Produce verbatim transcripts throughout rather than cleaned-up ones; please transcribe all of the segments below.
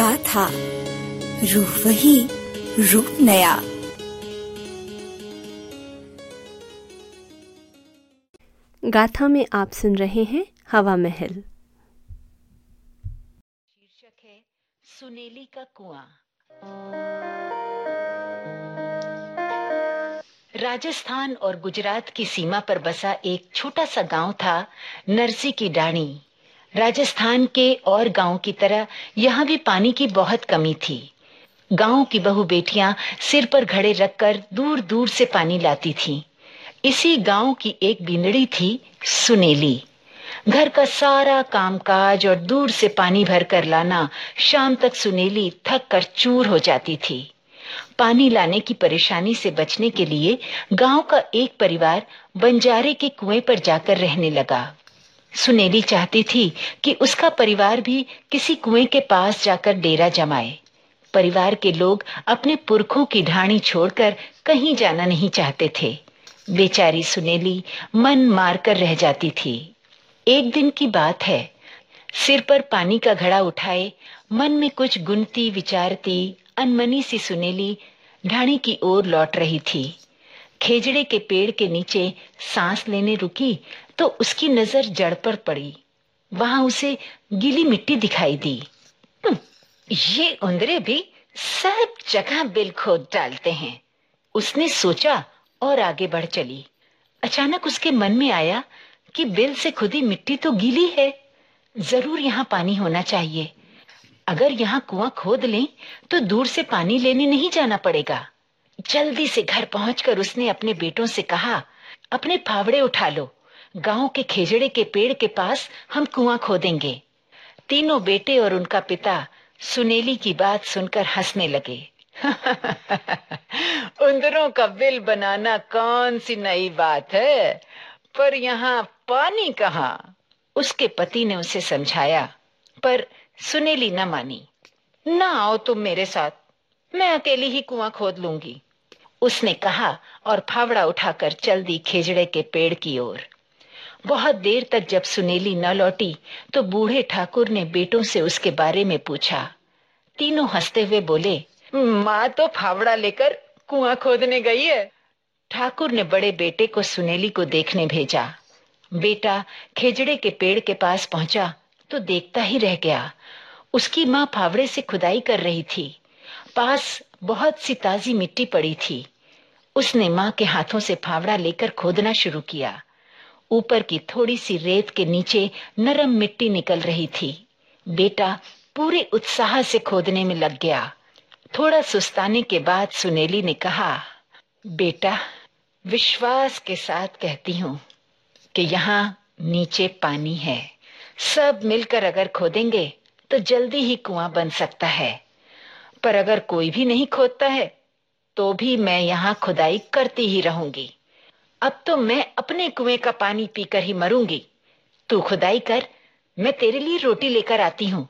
गाथा, रूह वही, रूप नया। गाथा में आप सुन रहे हैं हवा महल। शीर्षक है सुनेली का कुआं। राजस्थान और गुजरात की सीमा पर बसा एक छोटा सा गांव था, नरसी की डाणी। राजस्थान के और गांव की तरह यहाँ भी पानी की बहुत कमी थी। गांव की बहू बेटियां सिर पर घड़े रखकर दूर दूर से पानी लाती थीं। इसी गांव की एक बिंदड़ी थी, सुनेली। घर का सारा कामकाज और दूर से पानी भर कर लाना, शाम तक सुनेली थक कर चूर हो जाती थी। पानी लाने की परेशानी से बचने के लिए गांव का एक परिवार बंजारे के कुएं पर जाकर रहने लगा। सुनेली चाहती थी कि उसका परिवार भी किसी कुएं के पास जाकर डेरा जमाए। परिवार के लोग अपने पुरखों की ढाणी छोड़कर कहीं जाना नहीं चाहते थे। बेचारी सुनेली मन मारकर रह जाती थी। एक दिन की बात है, सिर पर पानी का घड़ा उठाए मन में कुछ गुनती विचारती अनमनी सी सुनेली ढाणी की ओर लौट रही थी। खेजड़े के पेड़ के नीचे सांस लेने रुकी तो उसकी नजर जड़ पर पड़ी। वहां उसे गीली मिट्टी दिखाई दी। ये उंदरे भी सब जगह बिल खोद डालते हैं, उसने सोचा और आगे बढ़ चली। अचानक उसके मन में आया कि बिल से खुदी मिट्टी तो गीली है, जरूर यहाँ पानी होना चाहिए। अगर यहाँ कुआं खोद लें तो दूर से पानी लेने नहीं जाना पड़ेगा। जल्दी से घर पहुंचकर उसने अपने बेटों से कहा, अपने फावड़े उठा लो, गांव के खेजड़े के पेड़ के पास हम कुआं खोदेंगे। तीनों बेटे और उनका पिता सुनेली की बात सुनकर हंसने लगे। उंदरों का बिल बनाना कौन सी नई बात है, पर यहाँ पानी कहाँ? उसके पति ने उसे समझाया, पर सुनेली न मानी। ना आओ तुम मेरे साथ, मैं अकेली ही कुआं खोद लूंगी, उसने कहा और फावड़ा उठाकर चल दी खेजड़े के पेड़ की ओर। बहुत देर तक जब सुनेली न लौटी तो बूढ़े ठाकुर ने बेटों से उसके बारे में पूछा। तीनों हंसते हुए बोले, माँ तो फावड़ा लेकर कुआं खोदने गई है। ठाकुर ने बड़े बेटे को सुनेली को देखने भेजा। बेटा खेजड़े के पेड़ के पास पहुंचा तो देखता ही रह गया। उसकी माँ फावड़े से खुदाई कर रही थी। पास बहुत सी ताजी मिट्टी पड़ी थी। उसने माँ के हाथों से फावड़ा लेकर खोदना शुरू किया। ऊपर की थोड़ी सी रेत के नीचे नरम मिट्टी निकल रही थी। बेटा पूरे उत्साह से खोदने में लग गया। थोड़ा सुस्ताने के बाद सुनेली ने कहा, बेटा विश्वास के साथ कहती हूँ कि यहाँ नीचे पानी है। सब मिलकर अगर खोदेंगे तो जल्दी ही कुआं बन सकता है, पर अगर कोई भी नहीं खोदता है तो भी मैं यहाँ खुदाई करती ही रहूंगी। अब तो मैं अपने कुएं का पानी पीकर ही मरूंगी। तू खुदाई कर, मैं तेरे लिए रोटी लेकर आती हूँ।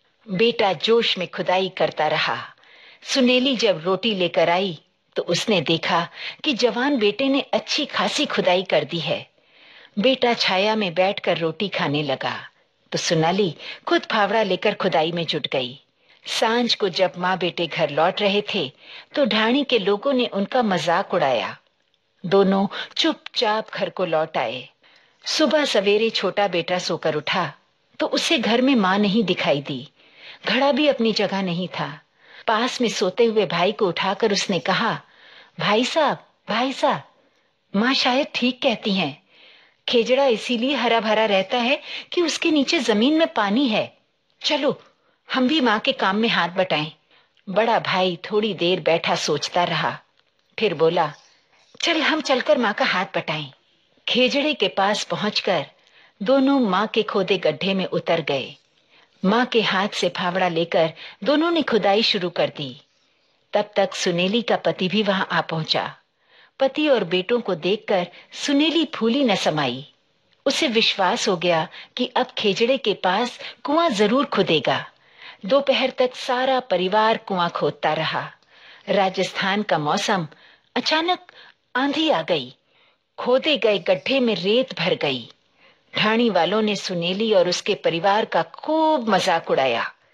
बेटा जोश में खुदाई करता रहा। सुनेली जब रोटी लेकर आई तो उसने देखा कि जवान बेटे ने अच्छी खासी खुदाई कर दी है। बेटा छाया में बैठकर रोटी खाने लगा तो सुनेली खुद फावड़ा लेकर खुदाई में जुट गई। सांझ को जब माँ बेटे घर लौट रहे थे तो ढाणी के लोगों ने उनका मजाक उड़ाया। दोनों चुपचाप घर को लौट आए। सुबह सवेरे छोटा बेटा सोकर उठा तो उसे घर में माँ नहीं दिखाई दी। घड़ा भी अपनी जगह नहीं था। पास में सोते हुए भाई को उठाकर उसने कहा, भाई साहब, भाई साहब, माँ शायद ठीक कहती हैं। खेजड़ा इसीलिए हरा भरा रहता है कि उसके नीचे जमीन में पानी है। चलो हम भी माँ के काम में हाथ बटाएं। बड़ा भाई थोड़ी देर बैठा सोचता रहा, फिर बोला, चल हम चलकर माँ का हाथ बटाएं। खेजड़े के पास पहुंचकर दोनों माँ के खोदे गड्ढे में उतर गए। माँ के हाथ से फावड़ा लेकर दोनों ने खुदाई शुरू कर दी। तब तक सुनेली का पति भी वहां आ पहुंचा। पति और बेटों को देखकर सुनेली फूली न समाई। उसे विश्वास हो गया कि अब खेजड़े के पास कुआं जरूर खुदेगा। दोपहर तक सारा परिवार कुआं खोदता रहा। राजस्थान का मौसम, अचानक आंधी आ गई। खोदे गए गड्ढे में रेत भर गई। ढाणी वालों ने सुनेली और उसके परिवार का खूब मजाक उड़ाया।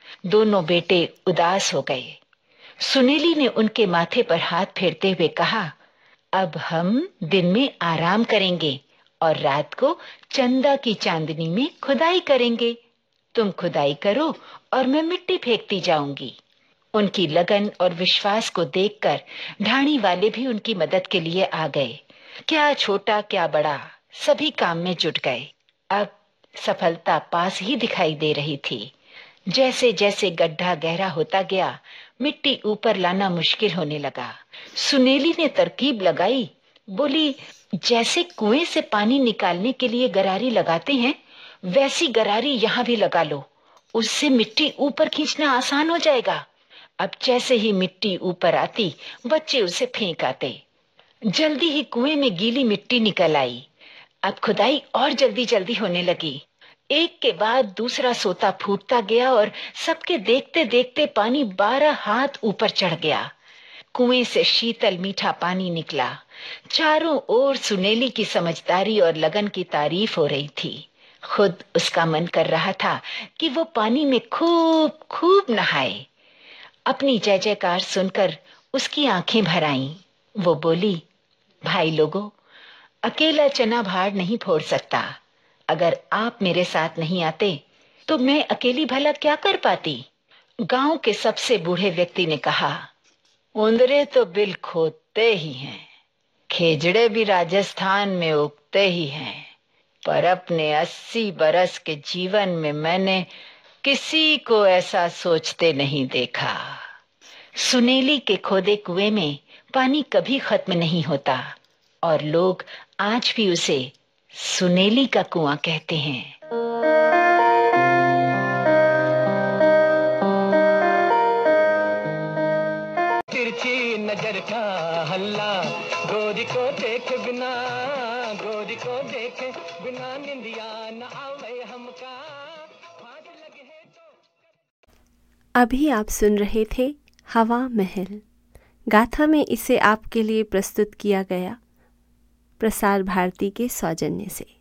दोनों बेटे उदास हो गए। सुनेली ने उनके माथे पर हाथ फेरते हुए कहा, अब हम दिन में आराम करेंगे और रात को चंदा की चांदनी में खुदाई करेंगे। तुम खुदाई करो और मैं मिट्टी फेंकती जाऊंगी। उनकी लगन और विश्वास को देखकर ढाणी वाले भी उनकी मदद के लिए आ गए। क्या छोटा क्या बड़ा, सभी काम में जुट गए। अब सफलता पास ही दिखाई दे रही थी। जैसे जैसे गड्ढा गहरा होता गया, मिट्टी ऊपर लाना मुश्किल होने लगा। सुनेली ने तरकीब लगाई, बोली, जैसे कुएं से पानी निकालने के लिए गरारी लगाते हैं, वैसी गरारी यहाँ भी लगा लो। उससे मिट्टी ऊपर खींचना आसान हो जाएगा। अब जैसे ही मिट्टी ऊपर आती, बच्चे उसे फेंक आते। जल्दी ही कुएं में गीली मिट्टी निकल आई। अब खुदाई और जल्दी जल्दी होने लगी। एक के बाद दूसरा सोता फूटता गया और सबके देखते देखते पानी बारह हाथ ऊपर चढ़ गया। कुएं से शीतल मीठा पानी निकला। चारों ओर सुनेली की समझदारी और लगन की तारीफ हो रही थी। खुद उसका मन कर रहा था कि वो पानी में खूब खूब नहाए। अपनी जय जयकार सुनकर उसकी आंखें भर आईं। वो बोली, भाई लोगों, अकेला चना भार नहीं फोड़ सकता। अगर आप मेरे साथ नहीं आते तो मैं अकेली भला क्या कर पाती। गांव के सबसे बूढ़े व्यक्ति ने कहा, उंदरे तो बिल खोदते ही हैं, खेजड़े भी राजस्थान में उगते ही हैं, पर अपने अस्सी बरस के जीवन में मैंने किसी को ऐसा सोचते नहीं देखा। सुनेली के खोदे कुएं में पानी कभी खत्म नहीं होता और लोग आज भी उसे सुनेली का कुआं कहते हैं। तिरछी नजर का हल्ला, गोरी को देख बिना, गोरी को देख बिना निंदिया न आवे हमका। लगे है तो अभी आप सुन रहे थे हवा महल। गाथा में इसे आपके लिए प्रस्तुत किया गया प्रसार भारती के सौजन्य से।